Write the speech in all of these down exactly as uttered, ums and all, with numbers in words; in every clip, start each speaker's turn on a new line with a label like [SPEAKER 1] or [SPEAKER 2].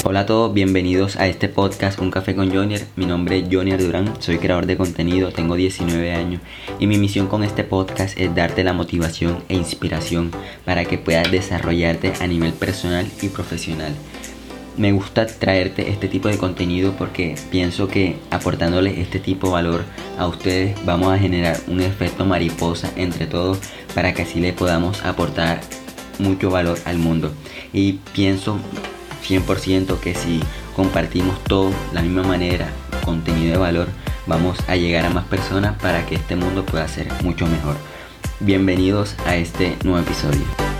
[SPEAKER 1] Hola a todos, bienvenidos a este podcast Un Café con Jonier. Mi nombre es Jonier Durán, soy creador de contenido, tengo diecinueve años y mi misión con este podcast es darte la motivación e inspiración para que puedas desarrollarte a nivel personal y profesional. Me gusta traerte este tipo de contenido porque pienso que aportándole este tipo de valor a ustedes vamos a generar un efecto mariposa entre todos para que así le podamos aportar mucho valor al mundo. Y pienso cien por ciento que si compartimos todo de la misma manera, contenido de valor, vamos a llegar a más personas para que este mundo pueda ser mucho mejor. Bienvenidos a este nuevo episodio.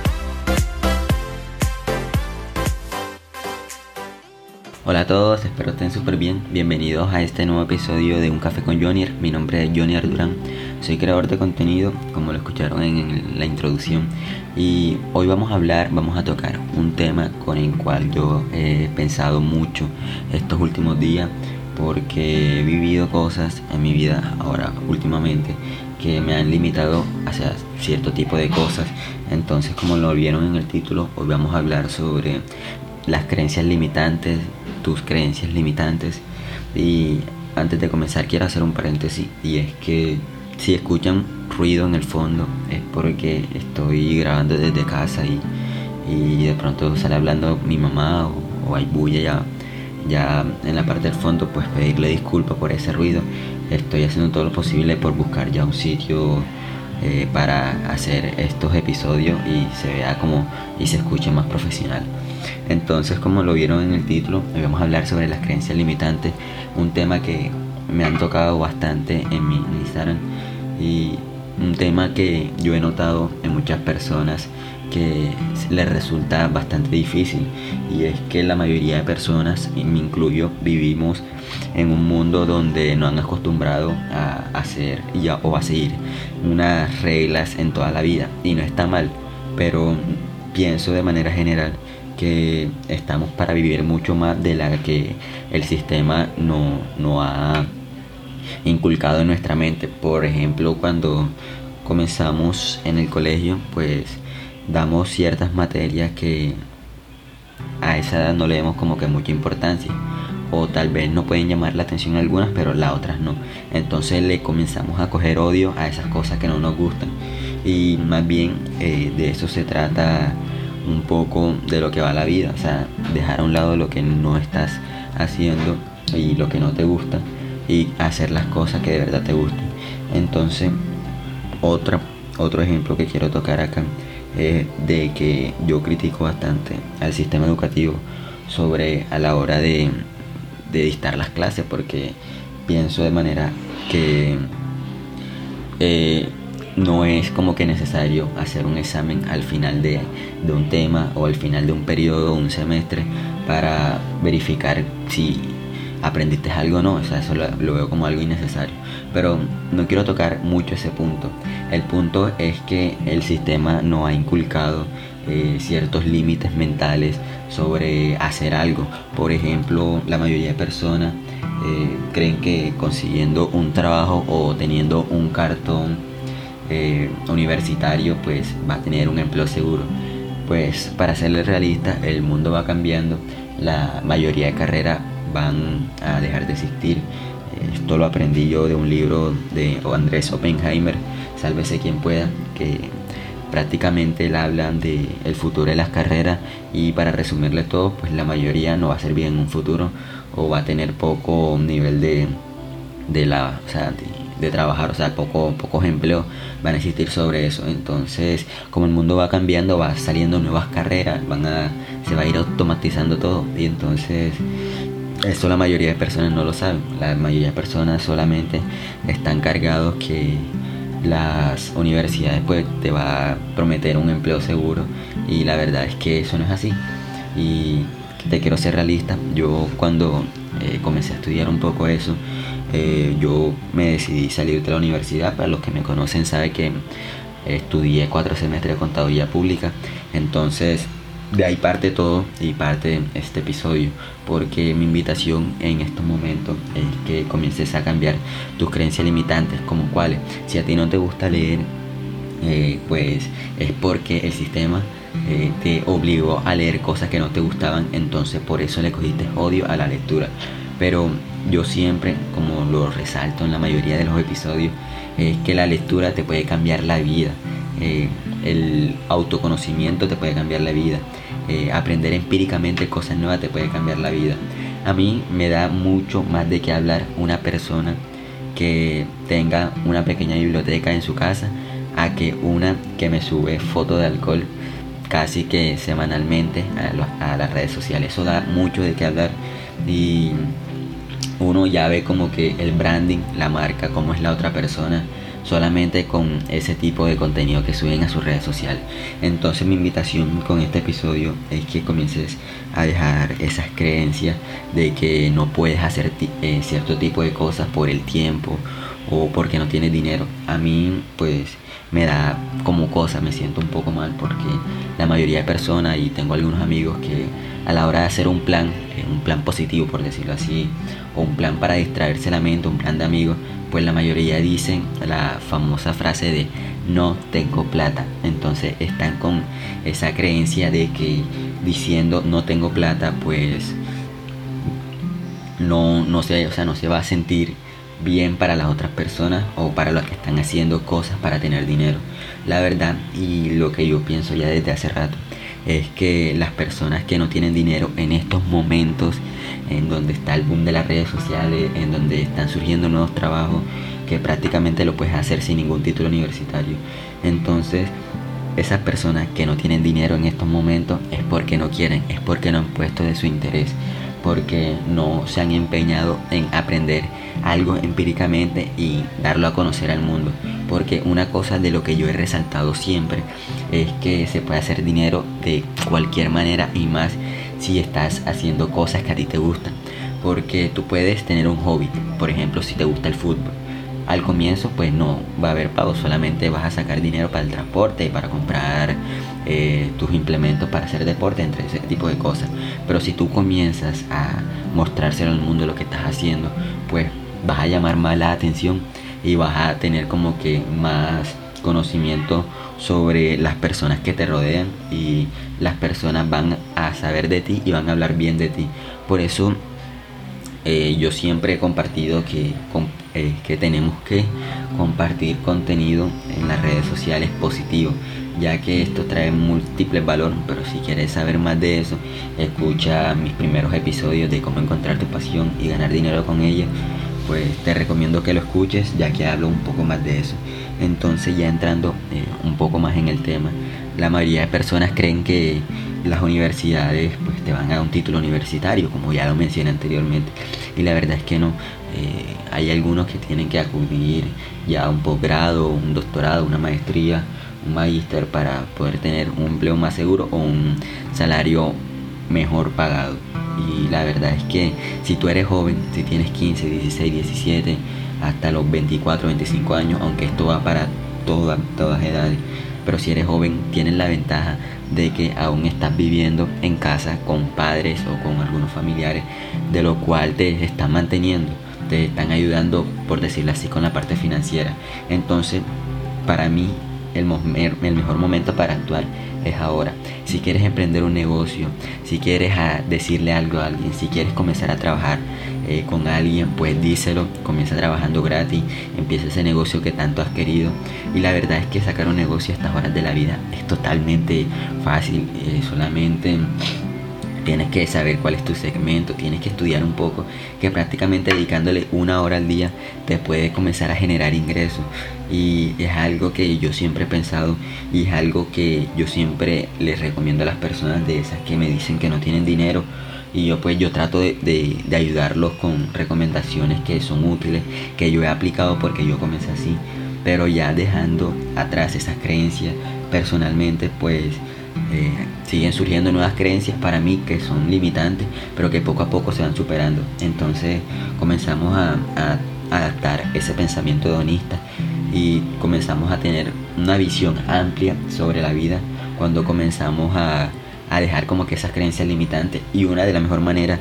[SPEAKER 1] Hola a todos, espero estén súper bien. Bienvenidos a este nuevo episodio de Un Café con Jonier. Mi nombre es Jonier Durán, soy creador de contenido, como lo escucharon en, en la introducción. Y hoy vamos a hablar, vamos a tocar un tema con el cual yo he pensado mucho estos últimos días, porque he vivido cosas en mi vida ahora últimamente que me han limitado hacia cierto tipo de cosas. Entonces, como lo vieron en el título, hoy vamos a hablar sobre las creencias limitantes, tus creencias limitantes. Y antes de comenzar quiero hacer un paréntesis, y es que si escuchan ruido en el fondo es porque estoy grabando desde casa y, y de pronto sale hablando mi mamá o, o hay bulla ya, ya en la parte del fondo, pues pedirle disculpas por ese ruido. Estoy haciendo todo lo posible por buscar ya un sitio eh, para hacer estos episodios y se vea como y se escuche más profesional. Entonces, como lo vieron en el título, hoy vamos a hablar sobre las creencias limitantes, un tema que me han tocado bastante en mi Instagram y un tema que yo he notado en muchas personas que les resulta bastante difícil, y es que la mayoría de personas, y me incluyo, vivimos en un mundo donde nos han acostumbrado a hacer y a, o a seguir unas reglas en toda la vida, y no está mal, pero pienso de manera general que estamos para vivir mucho más de la que el sistema no, no ha inculcado en nuestra mente. Por ejemplo, cuando comenzamos en el colegio, pues damos ciertas materias que a esa edad no le demos como que mucha importancia, o tal vez no pueden llamar la atención algunas, pero las otras no. Entonces le comenzamos a coger odio a esas cosas que no nos gustan, y más bien eh, de eso se trata un poco de lo que va la vida, o sea, dejar a un lado lo que no estás haciendo y lo que no te gusta y hacer las cosas que de verdad te gusten. Entonces, otra, otro ejemplo que quiero tocar acá es de que yo critico bastante al sistema educativo sobre a la hora de, de dictar las clases, porque pienso de manera que eh, no es como que necesario hacer un examen al final de, de un tema o al final de un periodo o un semestre para verificar si aprendiste algo o no. O sea, eso lo, lo veo como algo innecesario, pero no quiero tocar mucho ese punto. El punto es que el sistema no ha inculcado eh, ciertos límites mentales sobre hacer algo. Por ejemplo, la mayoría de personas eh, creen que consiguiendo un trabajo o teniendo un cartón Eh, universitario pues va a tener un empleo seguro. Pues para serle realista, el mundo va cambiando, la mayoría de carreras van a dejar de existir. Esto lo aprendí yo de un libro de Andrés Oppenheimer, Sálvese quien pueda, que prácticamente él habla de el futuro de las carreras, y para resumirle todo, pues la mayoría no va a ser bien en un futuro, o va a tener poco nivel de, de la, o sea, de, de trabajar, o sea, poco, pocos empleos van a existir sobre eso. Entonces, como el mundo va cambiando, va saliendo nuevas carreras, van a, se va a ir automatizando todo, y entonces eso la mayoría de personas no lo saben. La mayoría de personas solamente están cargados que las universidades pues te va a prometer un empleo seguro, y la verdad es que eso no es así. Y te quiero ser realista, yo cuando eh, comencé a estudiar un poco eso, Eh, yo me decidí salir de la universidad. Para los que me conocen saben que estudié cuatro semestres de contaduría pública. Entonces de ahí parte todo y parte este episodio, porque mi invitación en estos momentos es que comiences a cambiar tus creencias limitantes, como cuáles. Si a ti no te gusta leer, eh, pues es porque el sistema eh, te obligó a leer cosas que no te gustaban, entonces por eso le cogiste odio a la lectura. Pero yo siempre, como lo resalto en la mayoría de los episodios, es que la lectura te puede cambiar la vida. Eh, el autoconocimiento te puede cambiar la vida. Eh, aprender empíricamente cosas nuevas te puede cambiar la vida. A mí me da mucho más de qué hablar una persona que tenga una pequeña biblioteca en su casa a que una que me sube fotos de alcohol casi que semanalmente a, los, a las redes sociales. Eso da mucho de qué hablar y uno ya ve como que el branding, la marca, cómo es la otra persona, solamente con ese tipo de contenido que suben a sus redes sociales. Entonces mi invitación con este episodio es que comiences a dejar esas creencias de que no puedes hacer eh, cierto tipo de cosas por el tiempo o porque no tienes dinero. A mí pues me da como cosa, me siento un poco mal porque la mayoría de personas, y tengo algunos amigos que a la hora de hacer un plan, eh, un plan positivo por decirlo así, o un plan para distraerse la mente, un plan de amigos, pues la mayoría dicen la famosa frase de no tengo plata. Entonces están con esa creencia de que diciendo no tengo plata pues no, no se, o sea, no se va a sentir bien para las otras personas o para los que están haciendo cosas para tener dinero. La verdad, y lo que yo pienso ya desde hace rato, es que las personas que no tienen dinero en estos momentos en donde está el boom de las redes sociales, en donde están surgiendo nuevos trabajos que prácticamente lo puedes hacer sin ningún título universitario, entonces esas personas que no tienen dinero en estos momentos es porque no quieren, es porque no han puesto de su interés, porque no se han empeñado en aprender algo empíricamente y darlo a conocer al mundo. Porque una cosa de lo que yo he resaltado siempre es que se puede hacer dinero de cualquier manera, y más si estás haciendo cosas que a ti te gustan. Porque tú puedes tener un hobby, por ejemplo, si te gusta el fútbol. Al comienzo pues no va a haber pago, solamente vas a sacar dinero para el transporte y para comprar eh, tus implementos para hacer deporte, entre ese tipo de cosas. Pero si tú comienzas a mostrárselo al mundo lo que estás haciendo, pues vas a llamar más la atención y vas a tener como que más conocimiento sobre las personas que te rodean, y las personas van a saber de ti y van a hablar bien de ti. Por eso Eh, yo siempre he compartido que, com, eh, que tenemos que compartir contenido en las redes sociales positivo, ya que esto trae múltiples valores. Pero si quieres saber más de eso, escucha mis primeros episodios de cómo encontrar tu pasión y ganar dinero con ella. Pues te recomiendo que lo escuches, ya que hablo un poco más de eso. Entonces, ya entrando eh, un poco más en el tema, la mayoría de personas creen que las universidades pues te van a dar un título universitario, como ya lo mencioné anteriormente, y la verdad es que no. Eh, hay algunos que tienen que acudir ya a un posgrado, un doctorado, una maestría, un magíster para poder tener un empleo más seguro o un salario mejor pagado. Y la verdad es que si tú eres joven, si tienes quince, dieciséis, diecisiete, hasta los veinticuatro, veinticinco años, aunque esto va para todas, todas edades, pero si eres joven tienes la ventaja de que aún estás viviendo en casa con padres o con algunos familiares, de lo cual te están manteniendo, te están ayudando, por decirlo así, con la parte financiera. Entonces, para mí, el, el mejor momento para actuar es ahora. Si quieres emprender un negocio, si quieres a decirle algo a alguien, si quieres comenzar a trabajar eh, con alguien, pues díselo, comienza trabajando gratis, empieza ese negocio que tanto has querido. Y la verdad es que sacar un negocio a estas horas de la vida es totalmente fácil, eh, solamente tienes que saber cuál es tu segmento, tienes que estudiar un poco, que prácticamente dedicándole una hora al día te puede comenzar a generar ingresos. Y es algo que yo siempre he pensado, y es algo que yo siempre les recomiendo a las personas de esas que me dicen que no tienen dinero. Y yo pues yo trato de, de, de ayudarlos con recomendaciones que son útiles, que yo he aplicado porque yo comencé así. Pero ya dejando atrás esas creencias, personalmente pues Eh, siguen surgiendo nuevas creencias para mí que son limitantes, pero que poco a poco se van superando. Entonces comenzamos a, a, a adaptar ese pensamiento hedonista y comenzamos a tener una visión amplia sobre la vida cuando comenzamos a, a dejar como que esas creencias limitantes. Y una de las mejores maneras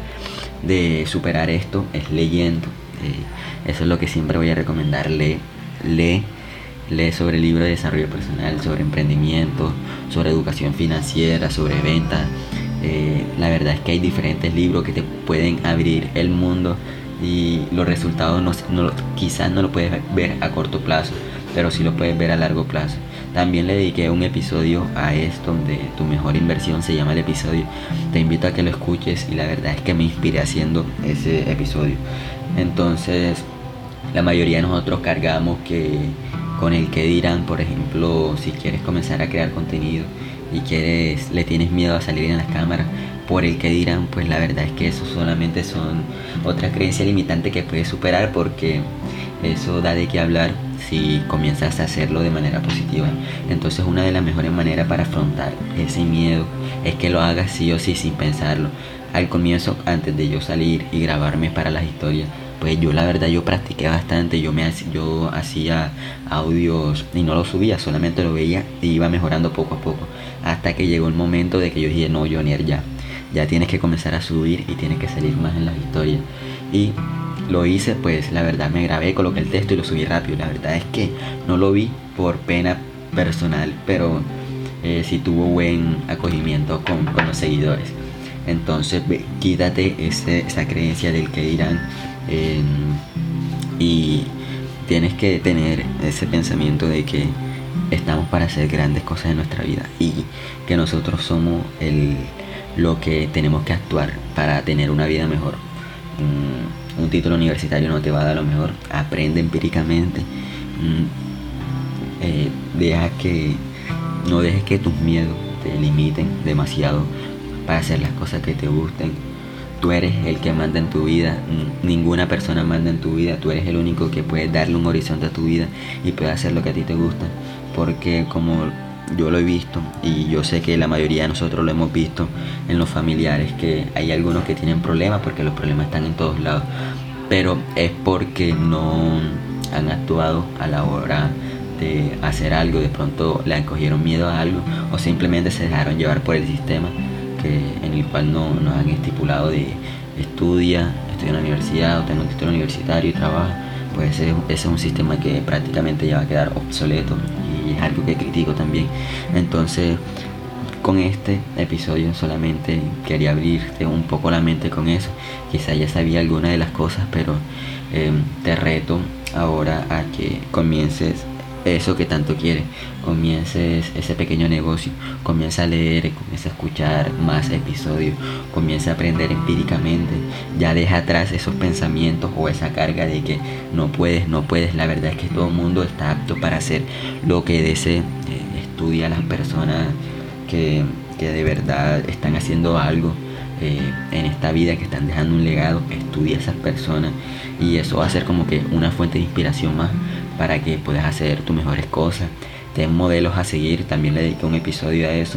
[SPEAKER 1] de superar esto es leyendo. Eh, eso es lo que siempre voy a recomendar: lee, lee lee sobre libros de desarrollo personal, sobre emprendimiento, sobre educación financiera, sobre ventas. Eh, la verdad es que hay diferentes libros que te pueden abrir el mundo y los resultados no, no, quizás no lo puedes ver a corto plazo, pero sí lo puedes ver a largo plazo. También le dediqué un episodio a esto de tu mejor inversión, se llama el episodio. Te invito a que lo escuches y la verdad es que me inspiré haciendo ese episodio. Entonces, la mayoría de nosotros cargamos que con el que dirán. Por ejemplo, si quieres comenzar a crear contenido y quieres, le tienes miedo a salir en las cámaras por el que dirán, pues la verdad es que eso solamente son otra creencia limitante que puedes superar, porque eso da de qué hablar si comienzas a hacerlo de manera positiva. Entonces, una de las mejores maneras para afrontar ese miedo es que lo hagas sí o sí sin pensarlo. Al comienzo, antes de yo salir y grabarme para las historias, pues yo la verdad yo practiqué bastante. Yo me yo hacía audios y no los subía, solamente lo veía y iba mejorando poco a poco, hasta que llegó el momento de que yo dije: no, Jonier, ya ya tienes que comenzar a subir y tienes que salir más en las historias. Y lo hice, pues la verdad me grabé, coloqué el texto y lo subí rápido. La verdad es que no lo vi por pena personal, pero eh, sí tuvo buen acogimiento con, con los seguidores. Entonces ve, quítate ese, esa creencia del que dirán, eh, y tienes que tener ese pensamiento de que estamos para hacer grandes cosas en nuestra vida y que nosotros somos el, lo que tenemos que actuar para tener una vida mejor. Mm, un título universitario no te va a dar lo mejor. Aprende empíricamente. Mm, eh, deja que no dejes que tus miedos te limiten demasiado para hacer las cosas que te gusten. Tú eres el que manda en tu vida, ninguna persona manda en tu vida. Tú eres el único que puede darle un horizonte a tu vida y puede hacer lo que a ti te gusta, porque como yo lo he visto, y yo sé que la mayoría de nosotros lo hemos visto en los familiares, que hay algunos que tienen problemas, porque los problemas están en todos lados, pero es porque no han actuado a la hora de hacer algo. De pronto le cogieron miedo a algo, o simplemente se dejaron llevar por el sistema que, en el cual no nos han estipulado de estudia, estudia en la universidad o tengo un título universitario y trabaja. Pues ese, ese es un sistema que prácticamente ya va a quedar obsoleto y es algo que critico también. Entonces, con este episodio solamente quería abrirte un poco la mente con eso. Quizá ya sabía alguna de las cosas, pero eh, te reto ahora a que comiences eso que tanto quieres, comiences ese pequeño negocio, comienza a leer, comienza a escuchar más episodios, comienza a aprender empíricamente. Ya deja atrás esos pensamientos o esa carga de que no puedes, no puedes. La verdad es que todo el mundo está apto para hacer lo que desee. Eh, estudia a las personas que, que de verdad están haciendo algo eh, en esta vida, que están dejando un legado. Estudia a esas personas y eso va a ser como que una fuente de inspiración más para que puedas hacer tus mejores cosas. Ten modelos a seguir, también le dediqué un episodio a eso.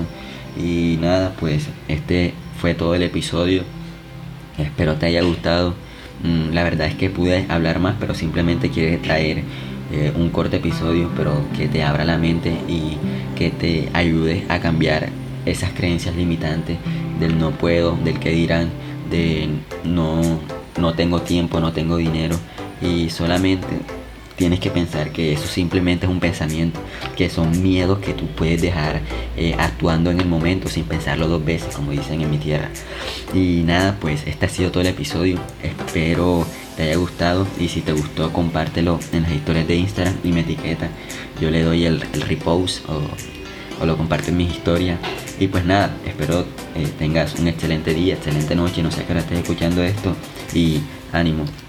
[SPEAKER 1] Y nada, pues este fue todo el episodio. Espero te haya gustado. Mm, la verdad es que pude hablar más, pero simplemente quiero traer eh, un corto episodio, pero que te abra la mente y que te ayude a cambiar esas creencias limitantes del no puedo, del que dirán, de no, no tengo tiempo, no tengo dinero. Y solamente tienes que pensar que eso simplemente es un pensamiento, que son miedos que tú puedes dejar eh, actuando en el momento sin pensarlo dos veces, como dicen en mi tierra. Y nada, pues este ha sido todo el episodio. Espero te haya gustado y si te gustó, compártelo en las historias de Instagram y me etiqueta. Yo le doy el, el repost o, o lo comparto en mis historias. Y pues nada, espero eh, tengas un excelente día, excelente noche, no sé a qué hora estés escuchando esto, y ánimo.